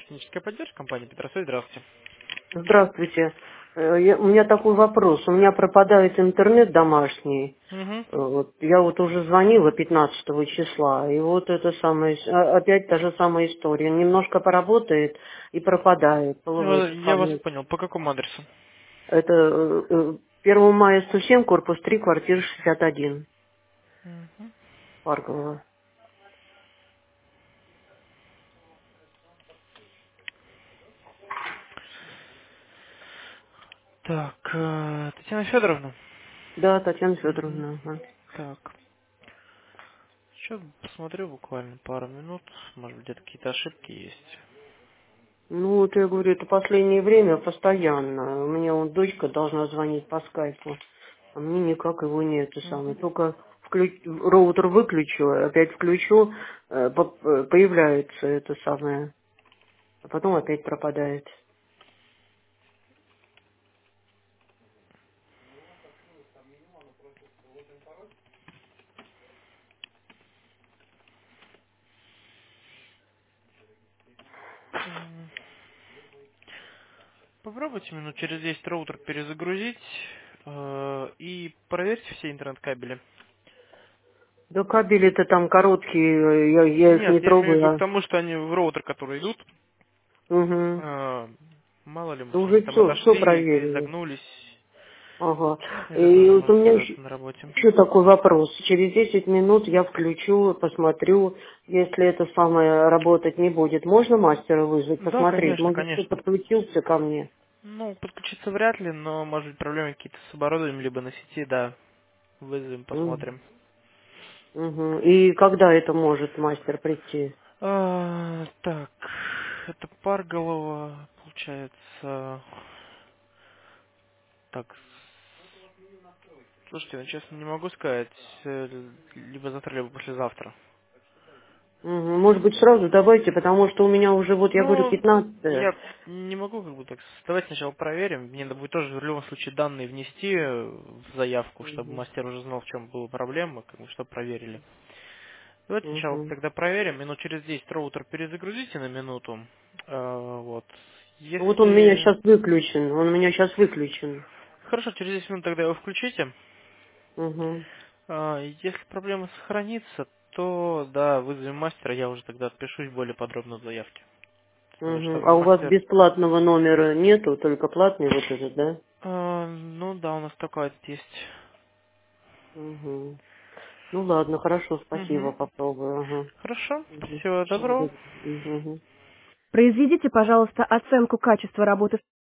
Техническая поддержка компании Петросвет. Здравствуйте. Здравствуйте. У меня такой вопрос. У меня пропадает интернет домашний. Угу. Вот, я вот уже звонила 15 числа, и вот это самое, опять та же самая история. Немножко поработает и пропадает. Это Я вас самое, понял. По какому адресу? это 1 мая 107, корпус 3, квартира 61, Мгм. Паркового. Так, Татьяна Федоровна. Да, Татьяна Мгм. Федоровна. Ага. Так, сейчас посмотрю буквально пару минут. Может быть, где-то какие-то ошибки есть. Ну, вот я говорю, это последнее время постоянно. У меня вот дочка должна звонить по скайпу. А мне никак его нету самое. Мгм. Только роутер выключу, опять включу, появляется это самое, а потом опять пропадает. М, Попробуйте минут через 10 роутер перезагрузить и проверьте все интернет-кабели. Да кабели-то там короткие, я их Нет, не я имею в виду к трогаю. тому, что они в роутер, которые идут, Угу. мало ли, Да может, они уже там все отошли или проверили. загнулись. Ага. Это И тоже вот у может меня сказаться еще, на работе. еще такой вопрос. Через 10 минут я включу, посмотрю, если это самое работать не будет. Можно мастера вызвать, Да, посмотреть? конечно, Может, кто конечно. подключился ко мне? Ну, подключиться вряд ли, но, может быть, проблемы какие-то с оборудованием, либо на сети, да. Вызовем, посмотрим. Угу. И когда это может мастер прийти? Так, это Парголова, получается. Так, слушайте, ну, честно, не могу сказать. Либо завтра, либо послезавтра. Мгм. Может быть, сразу давайте, потому что у меня уже, вот я говорю, Ну, 15. я не могу как бы так. Давайте сначала проверим. Мне надо будет тоже в любом случае данные внести в заявку, чтобы Мгм. мастер уже знал, в чем была проблема, как бы, чтобы проверили. Давайте сначала Мгм. тогда проверим. Минут через 10 роутер перезагрузите на минуту. Вот. Вот он у меня Если... сейчас выключен, он у меня сейчас выключен. Хорошо, через 10 минут тогда его включите. Угу. Если проблема сохранится, то да, вызовем мастера, я уже тогда отпишусь более подробно в заявке. Угу. Чтобы А у вас мастер... бесплатного номера нету, только платный вот этот, да? Ну да, у нас такой вот есть. Угу. Ну ладно, хорошо, спасибо, Угу. попробую. Ага. Хорошо, Мгм. всего доброго. Мгм. Произведите, пожалуйста, оценку качества работы